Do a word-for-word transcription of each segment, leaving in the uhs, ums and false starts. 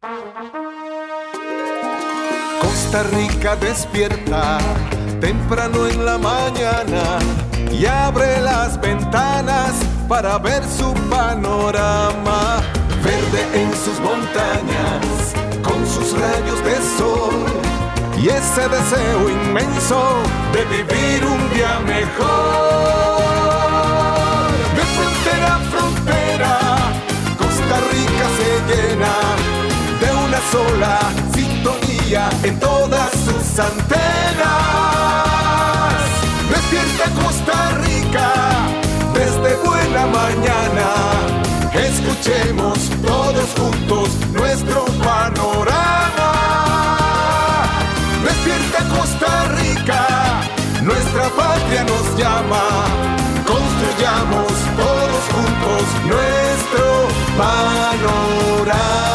Costa Rica despierta temprano en la mañana y abre las ventanas para ver su panorama. Verde en sus montañas, con sus rayos de sol y ese deseo inmenso de vivir un día mejor. De frontera a frontera, Costa Rica se llena de una sola sintonía en todas sus antenas. Despierta Costa Rica desde buena mañana. Escuchemos todos juntos nuestro panorama. Despierta Costa Rica, nuestra patria nos llama. Construyamos todos juntos nuestro panorama.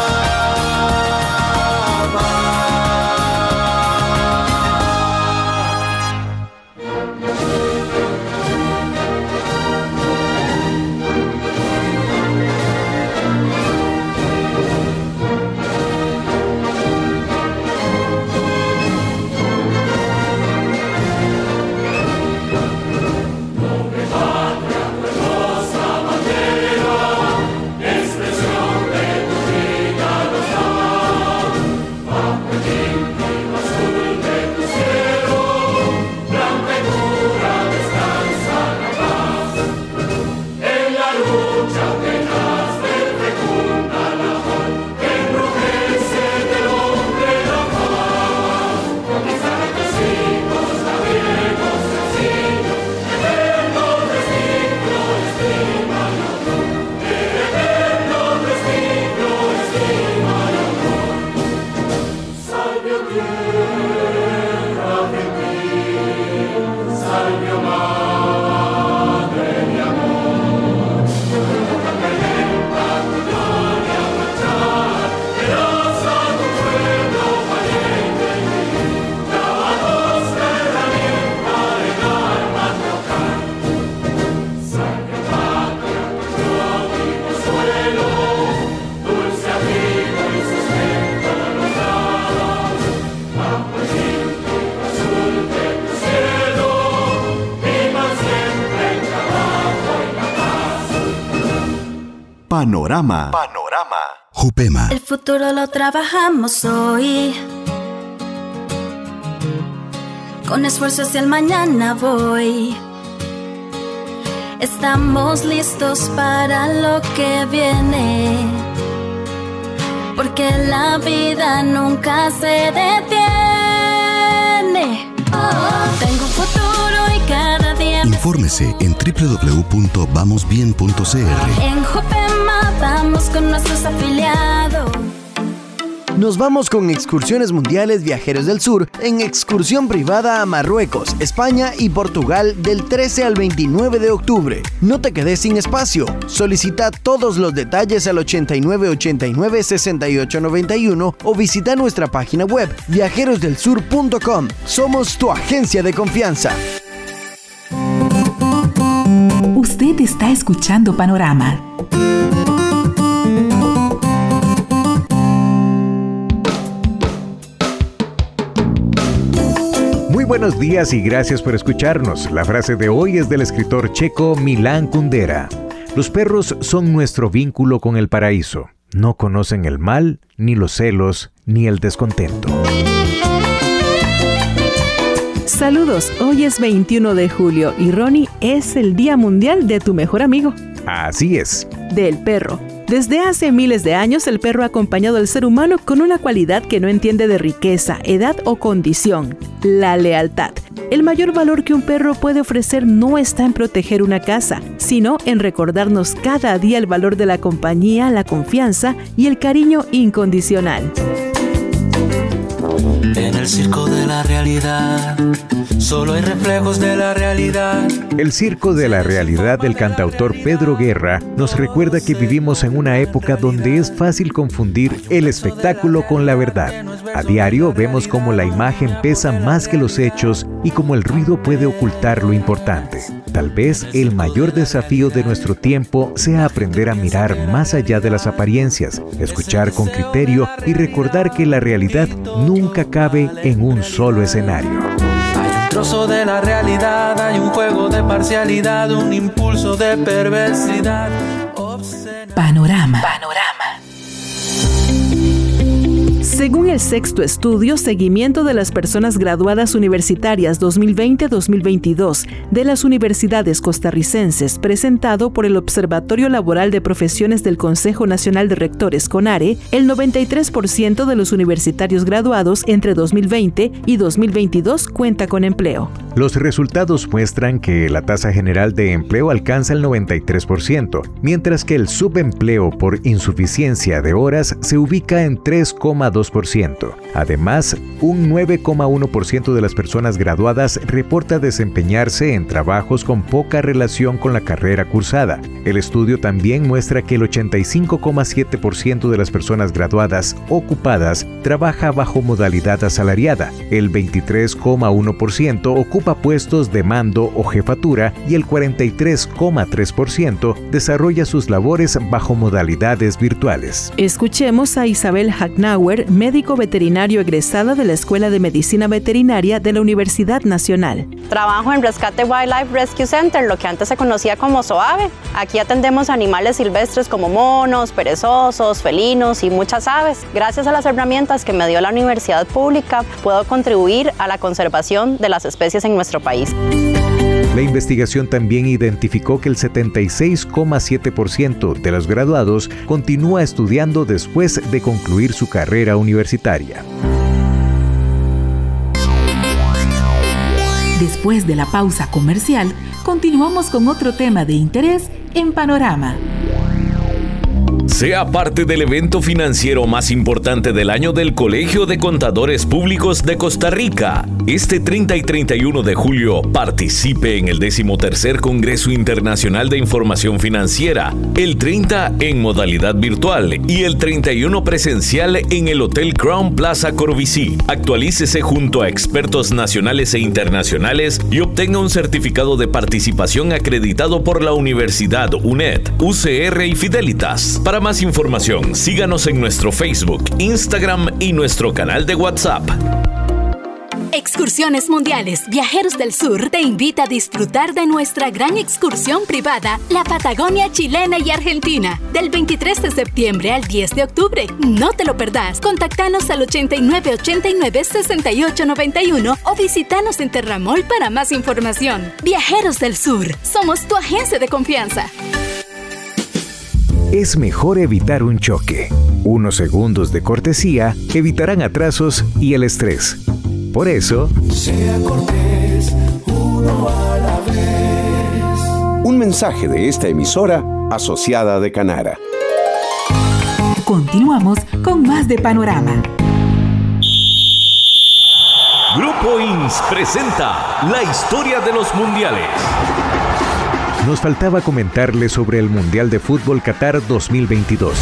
Panorama. Panorama. Jupema. El futuro lo trabajamos hoy. Con esfuerzo hacia el mañana voy. Estamos listos para lo que viene. Porque la vida nunca se detiene. Oh, tengo un futuro y cada día. Infórmese en doble u doble u doble u punto vamos bien punto c r. En Jupema vamos con nuestros afiliados. Nos vamos con Excursiones Mundiales Viajeros del Sur en excursión privada a Marruecos, España y Portugal del trece al veintinueve de octubre. No te quedes sin espacio. Solicita todos los detalles al ochenta y nueve ochenta y nueve sesenta y ocho noventa y uno o visita nuestra página web viajeros del sur punto com. Somos tu agencia de confianza. Usted está escuchando Panorama. Muy buenos días y gracias por escucharnos. La frase de hoy es del escritor checo Milan Kundera. Los perros son nuestro vínculo con el paraíso. No conocen el mal, ni los celos, ni el descontento. Saludos, hoy es veintiuno de julio y Ronnie, es el Día Mundial de tu mejor amigo. Así es. Del perro. Desde hace miles de años, el perro ha acompañado al ser humano con una cualidad que no entiende de riqueza, edad o condición: la lealtad. El mayor valor que un perro puede ofrecer no está en proteger una casa, sino en recordarnos cada día el valor de la compañía, la confianza y el cariño incondicional. En el circo de la realidad, solo hay reflejos de la realidad. El circo de la realidad del cantautor Pedro Guerra nos recuerda que vivimos en una época donde es fácil confundir el espectáculo con la verdad. A diario vemos cómo la imagen pesa más que los hechos y cómo el ruido puede ocultar lo importante. Tal vez el mayor desafío de nuestro tiempo sea aprender a mirar más allá de las apariencias, escuchar con criterio y recordar que la realidad nunca cabe en un solo escenario. Hay un trozo de la realidad, hay un juego de parcialidad, un impulso de perversidad. Panorama. Panorama. Según el sexto estudio Seguimiento de las Personas Graduadas Universitarias dos mil veinte dos mil veintidós de las universidades costarricenses, presentado por el Observatorio Laboral de Profesiones del Consejo Nacional de Rectores CONARE, el noventa y tres por ciento de los universitarios graduados entre dos mil veinte y dos mil veintidós cuenta con empleo. Los resultados muestran que la tasa general de empleo alcanza el noventa y tres por ciento, mientras que el subempleo por insuficiencia de horas se ubica en tres coma dos por ciento. Además, un nueve coma uno por ciento de las personas graduadas reporta desempeñarse en trabajos con poca relación con la carrera cursada. El estudio también muestra que el ochenta y cinco coma siete por ciento de las personas graduadas ocupadas trabaja bajo modalidad asalariada, el veintitrés coma uno por ciento ocupa puestos de mando o jefatura y el cuarenta y tres coma tres por ciento desarrolla sus labores bajo modalidades virtuales. Escuchemos a Isabel Hagnauer, médico veterinario egresada de la Escuela de Medicina Veterinaria de la Universidad Nacional. Trabajo en Rescate Wildlife Rescue Center, lo que antes se conocía como SOAVE. Aquí atendemos animales silvestres como monos, perezosos, felinos y muchas aves. Gracias a las herramientas que me dio la universidad pública, puedo contribuir a la conservación de las especies en nuestro país. La investigación también identificó que el setenta y seis coma siete por ciento de los graduados continúa estudiando después de concluir su carrera universitaria. Después de la pausa comercial, continuamos con otro tema de interés en Panorama. Sea parte del evento financiero más importante del año del Colegio de Contadores Públicos de Costa Rica. Este treinta y treinta y uno de julio, participe en el decimotercer Congreso Internacional de Información Financiera, el treinta en modalidad virtual y el treinta y uno presencial en el Hotel Crown Plaza Corvisí. Actualícese junto a expertos nacionales e internacionales y obtenga un certificado de participación acreditado por la Universidad UNED, U C R y Fidelitas. Para más información, síganos en nuestro Facebook, Instagram y nuestro canal de WhatsApp. Excursiones Mundiales Viajeros del Sur te invita a disfrutar de nuestra gran excursión privada, la Patagonia chilena y argentina, del veintitrés de septiembre al diez de octubre. No te lo perdás. Contactanos al ochenta y nueve ochenta y nueve sesenta y ocho noventa y uno o visitanos en Terramol para más información. Viajeros del Sur, somos tu agencia de confianza. Es mejor evitar un choque. Unos segundos de cortesía evitarán atrasos y el estrés. Por eso, sea cortés, uno a la vez. Un mensaje de esta emisora asociada de Canara. Continuamos con más de Panorama. Grupo I N S presenta la historia de los mundiales. Nos faltaba comentarles sobre el Mundial de Fútbol Qatar dos mil veintidós,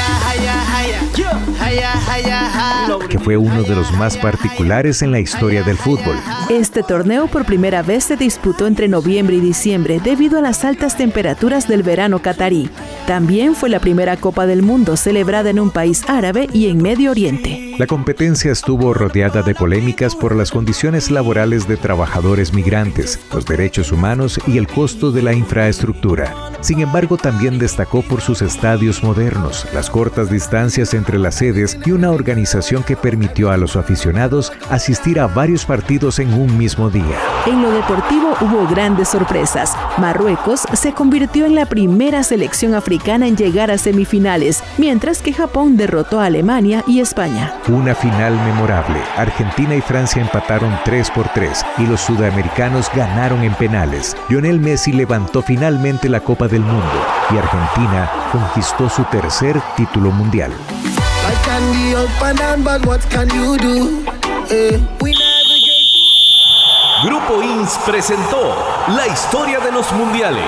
que fue uno de los más particulares en la historia del fútbol. Este torneo por primera vez se disputó entre noviembre y diciembre debido a las altas temperaturas del verano catarí. También fue la primera Copa del Mundo celebrada en un país árabe y en Medio Oriente. La competencia estuvo rodeada de polémicas por las condiciones laborales de trabajadores migrantes, los derechos humanos y el costo de la infraestructura. Sin embargo, también destacó por sus estadios modernos, las cortas distancias entre las sedes y una organización que permitió a los aficionados asistir a varios partidos en un mismo día. En lo deportivo hubo grandes sorpresas. Marruecos se convirtió en la primera selección africana en llegar a semifinales, mientras que Japón derrotó a Alemania y España. Una final memorable. Argentina y Francia empataron tres por tres y los sudamericanos ganaron en penales. Lionel Messi levantó finalmente la Copa del Mundo y Argentina conquistó su tercer título mundial. Grupo I N S presentó la historia de los mundiales.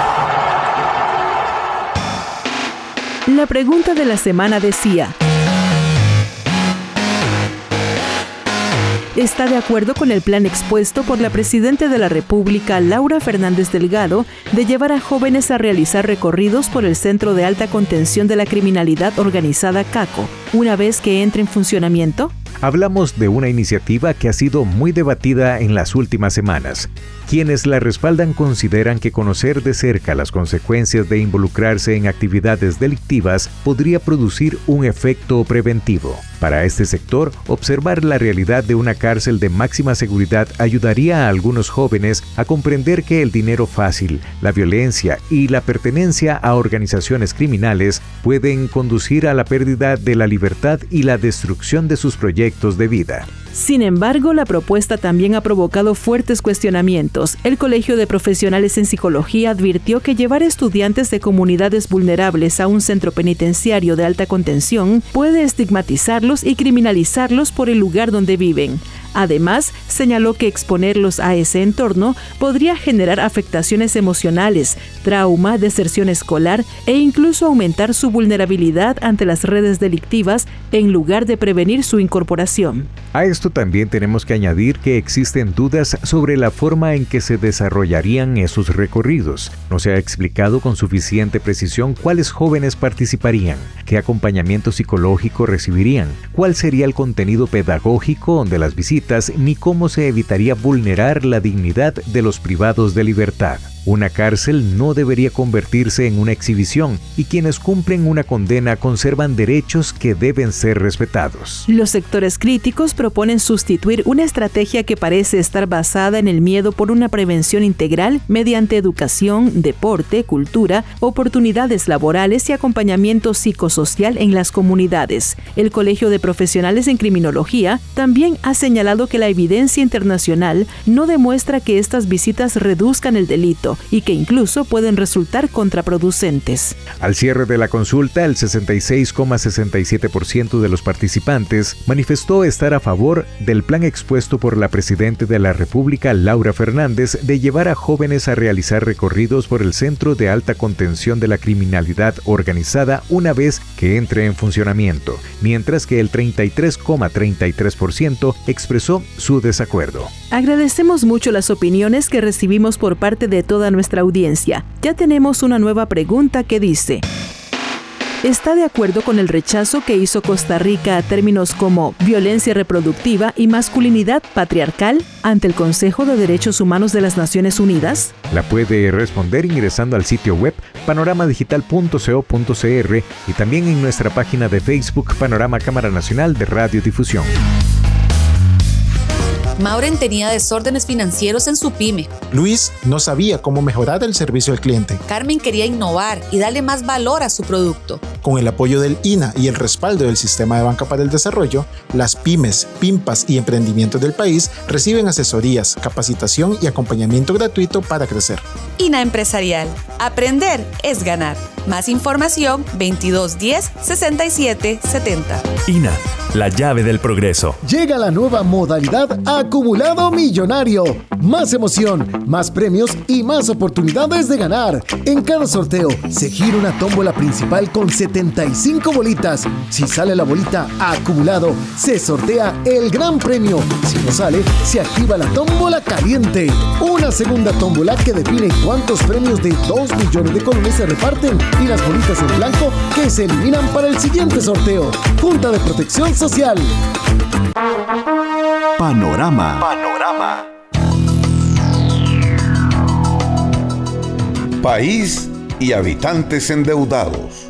La pregunta de la semana decía: ¿está de acuerdo con el plan expuesto por la Presidenta de la República, Laura Fernández Delgado, de llevar a jóvenes a realizar recorridos por el Centro de Alta Contención de la Criminalidad Organizada CACO, una vez que entre en funcionamiento? Hablamos de una iniciativa que ha sido muy debatida en las últimas semanas. Quienes la respaldan consideran que conocer de cerca las consecuencias de involucrarse en actividades delictivas podría producir un efecto preventivo. Para este sector, observar la realidad de una cárcel de máxima seguridad ayudaría a algunos jóvenes a comprender que el dinero fácil, la violencia y la pertenencia a organizaciones criminales pueden conducir a la pérdida de la libertad y la destrucción de sus proyectos de vida. Sin embargo, la propuesta también ha provocado fuertes cuestionamientos. El Colegio de Profesionales en Psicología advirtió que llevar estudiantes de comunidades vulnerables a un centro penitenciario de alta contención puede estigmatizarlos y criminalizarlos por el lugar donde viven. Además, señaló que exponerlos a ese entorno podría generar afectaciones emocionales, trauma, deserción escolar e incluso aumentar su vulnerabilidad ante las redes delictivas en lugar de prevenir su incorporación. A esto también tenemos que añadir que existen dudas sobre la forma en que se desarrollarían esos recorridos. No se ha explicado con suficiente precisión cuáles jóvenes participarían, qué acompañamiento psicológico recibirían, cuál sería el contenido pedagógico de las visitas, ni cómo se evitaría vulnerar la dignidad de los privados de libertad. Una cárcel no debería convertirse en una exhibición y quienes cumplen una condena conservan derechos que deben ser respetados. Los sectores críticos proponen sustituir una estrategia que parece estar basada en el miedo por una prevención integral mediante educación, deporte, cultura, oportunidades laborales y acompañamiento psicosocial en las comunidades. El Colegio de Profesionales en Criminología también ha señalado que la evidencia internacional no demuestra que estas visitas reduzcan el delito y que incluso pueden resultar contraproducentes. Al cierre de la consulta, el sesenta y seis coma sesenta y siete por ciento de los participantes manifestó estar a favor del plan expuesto por la Presidenta de la República, Laura Fernández, de llevar a jóvenes a realizar recorridos por el Centro de Alta Contención de la Criminalidad Organizada una vez que entre en funcionamiento, mientras que el treinta y tres coma treinta y tres por ciento expresó su desacuerdo. Agradecemos mucho las opiniones que recibimos por parte de toda nuestra audiencia. Ya tenemos una nueva pregunta que dice: ¿está de acuerdo con el rechazo que hizo Costa Rica a términos como violencia reproductiva y masculinidad patriarcal ante el Consejo de Derechos Humanos de las Naciones Unidas? La puede responder ingresando al sitio web panorama digital punto co punto cr y también en nuestra página de Facebook Panorama Cámara Nacional de Radiodifusión. Mauren tenía desórdenes financieros en su pyme. Luis no sabía cómo mejorar el servicio al cliente. Carmen quería innovar y darle más valor a su producto. Con el apoyo del I N A y el respaldo del Sistema de Banca para el Desarrollo, las pymes, PIMPAS y emprendimientos del país reciben asesorías, capacitación y acompañamiento gratuito para crecer. I N A Empresarial. Aprender es ganar. Más información veintidós diez sesenta y siete setenta. I N A, la llave del progreso. Llega la nueva modalidad Acumulado Millonario. Más emoción, más premios y más oportunidades de ganar. En cada sorteo se gira una tómbola principal con setenta y cinco bolitas. Si sale la bolita Acumulado, se sortea el gran premio. Si no sale, se activa la tómbola caliente. Una segunda tómbola que define cuántos premios de dos millones de colones se reparten y las bolitas en blanco que se eliminan para el siguiente sorteo. Junta de Protección Social. Panorama. Panorama. País y habitantes endeudados.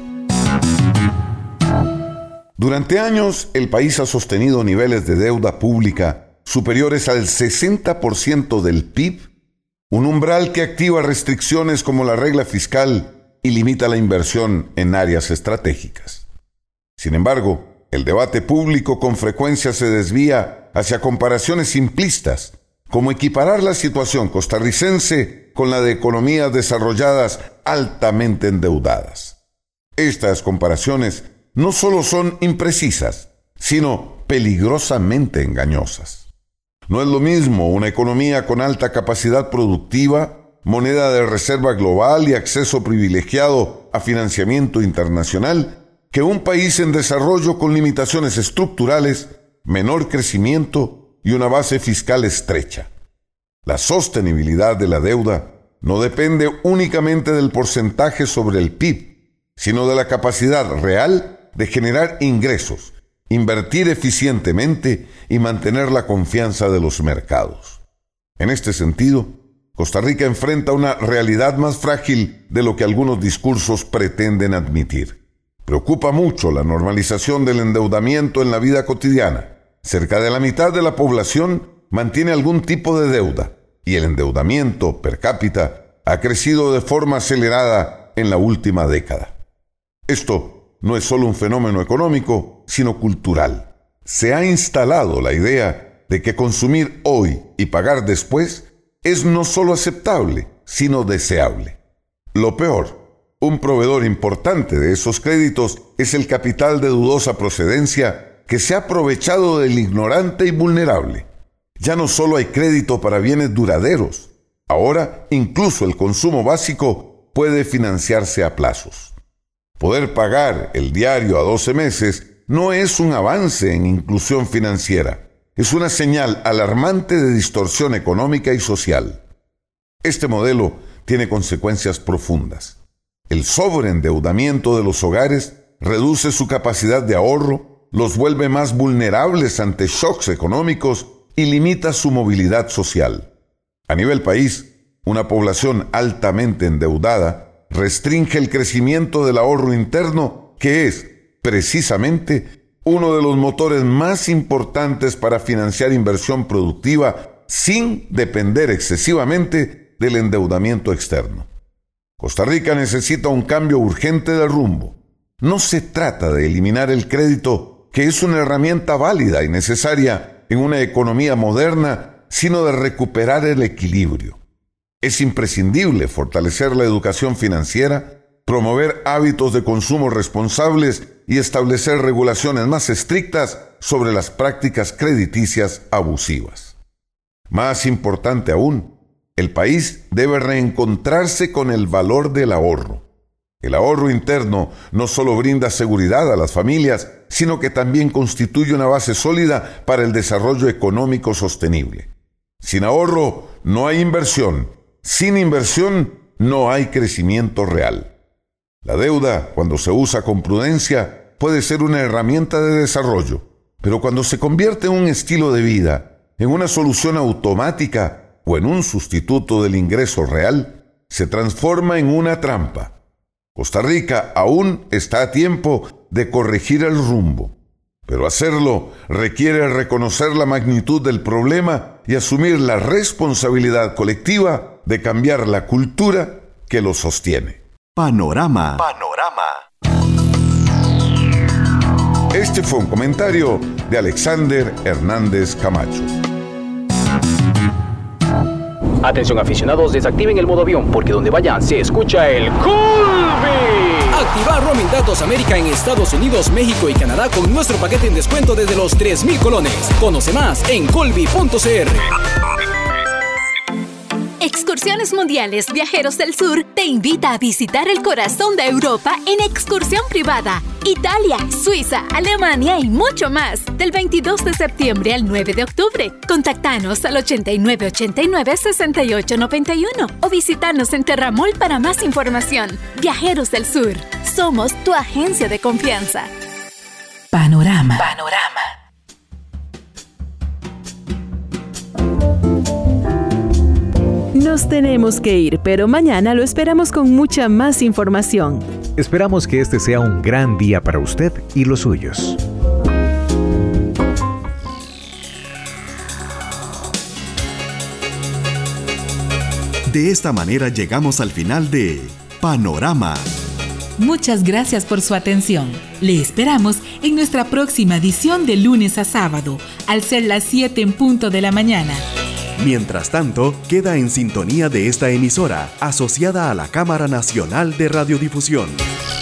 Durante años, el país ha sostenido niveles de deuda pública superiores al sesenta por ciento del P I B, un umbral que activa restricciones como la regla fiscal y limita la inversión en áreas estratégicas. Sin embargo, el debate público con frecuencia se desvía hacia comparaciones simplistas, como equiparar la situación costarricense con la de economías desarrolladas altamente endeudadas. Estas comparaciones no solo son imprecisas, sino peligrosamente engañosas. No es lo mismo una economía con alta capacidad productiva, moneda de reserva global y acceso privilegiado a financiamiento internacional, que un país en desarrollo con limitaciones estructurales, menor crecimiento y una base fiscal estrecha. La sostenibilidad de la deuda no depende únicamente del porcentaje sobre el P I B, sino de la capacidad real de generar ingresos, invertir eficientemente y mantener la confianza de los mercados. En este sentido, Costa Rica enfrenta una realidad más frágil de lo que algunos discursos pretenden admitir. Preocupa mucho la normalización del endeudamiento en la vida cotidiana. Cerca de la mitad de la población mantiene algún tipo de deuda y el endeudamiento per cápita ha crecido de forma acelerada en la última década. Esto no es solo un fenómeno económico, sino cultural. Se ha instalado la idea de que consumir hoy y pagar después es no solo aceptable, sino deseable. Lo peor, un proveedor importante de esos créditos es el capital de dudosa procedencia que se ha aprovechado del ignorante y vulnerable. Ya no solo hay crédito para bienes duraderos, ahora incluso el consumo básico puede financiarse a plazos. Poder pagar el diario a doce meses no es un avance en inclusión financiera, es una señal alarmante de distorsión económica y social. Este modelo tiene consecuencias profundas. El sobreendeudamiento de los hogares reduce su capacidad de ahorro, los vuelve más vulnerables ante shocks económicos y limita su movilidad social. A nivel país, una población altamente endeudada restringe el crecimiento del ahorro interno, que es, precisamente, uno de los motores más importantes para financiar inversión productiva sin depender excesivamente del endeudamiento externo. Costa Rica necesita un cambio urgente de rumbo. No se trata de eliminar el crédito, que es una herramienta válida y necesaria en una economía moderna, sino de recuperar el equilibrio. Es imprescindible fortalecer la educación financiera, promover hábitos de consumo responsables y establecer regulaciones más estrictas sobre las prácticas crediticias abusivas. Más importante aún, el país debe reencontrarse con el valor del ahorro. El ahorro interno no solo brinda seguridad a las familias, sino que también constituye una base sólida para el desarrollo económico sostenible. Sin ahorro no hay inversión. Sin inversión no hay crecimiento real. La deuda, cuando se usa con prudencia, puede ser una herramienta de desarrollo, pero cuando se convierte en un estilo de vida, en una solución automática o en un sustituto del ingreso real, se transforma en una trampa. Costa Rica aún está a tiempo de corregir el rumbo, pero hacerlo requiere reconocer la magnitud del problema y asumir la responsabilidad colectiva de cambiar la cultura que lo sostiene. Panorama. Panorama. Este fue un comentario de Alexander Hernández Camacho. Atención aficionados, desactiven el modo avión porque donde vayan se escucha el Colby. Activar roaming datos América en Estados Unidos, México y Canadá con nuestro paquete en descuento desde los tres mil colones. Conoce más en colby punto c r. Excursiones Mundiales Viajeros del Sur te invita a visitar el corazón de Europa en excursión privada. Italia, Suiza, Alemania y mucho más. Del veintidós de septiembre al nueve de octubre. Contactanos al ochenta y nueve ochenta y nueve sesenta y ocho noventa y uno o visítanos en Terramol para más información. Viajeros del Sur. Somos tu agencia de confianza. Panorama. Panorama. Nos tenemos que ir, pero mañana lo esperamos con mucha más información. Esperamos que este sea un gran día para usted y los suyos. De esta manera llegamos al final de Panorama. Muchas gracias por su atención. Le esperamos en nuestra próxima edición de lunes a sábado, al ser las siete en punto de la mañana. Mientras tanto, queda en sintonía de esta emisora, asociada a la Cámara Nacional de Radiodifusión.